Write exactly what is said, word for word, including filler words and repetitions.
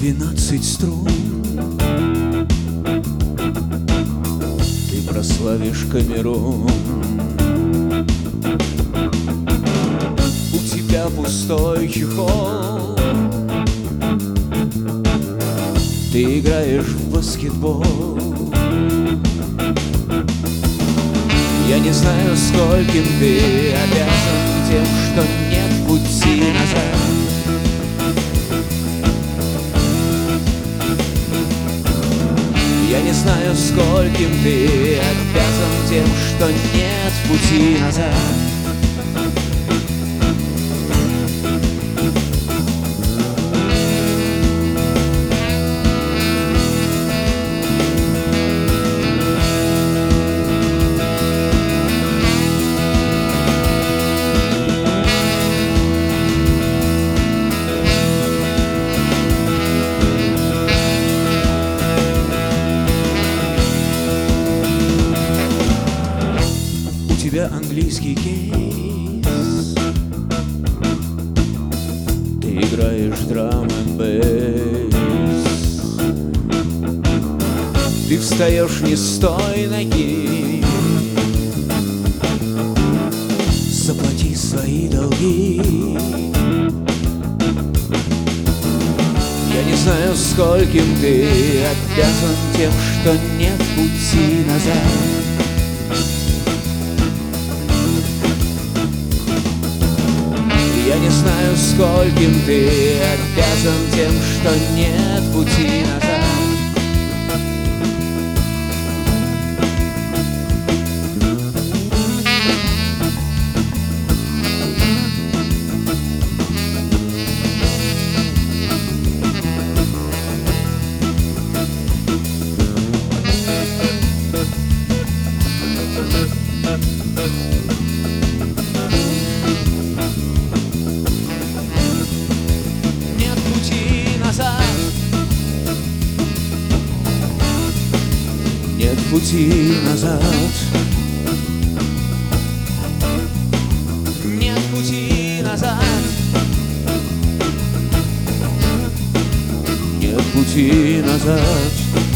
двенадцать струн. Ты прославишь Камерун. У тебя пустой чехол. Ты играешь в баскетбол. Я не знаю, скольким ты обязан тем, что нет пути назад. Я не знаю, скольким ты обязан тем, что нет пути назад. У тебя английский кейс. Ты играешь драм энд бейс. Ты встаешь не с той ноги. Заплати свои долги. Я не знаю, скольким ты обязан тем, что нет пути назад. Я не знаю, скольким ты обязан тем, что нет пути назад. Нет пути назад. Нет пути назад. Нет пути назад.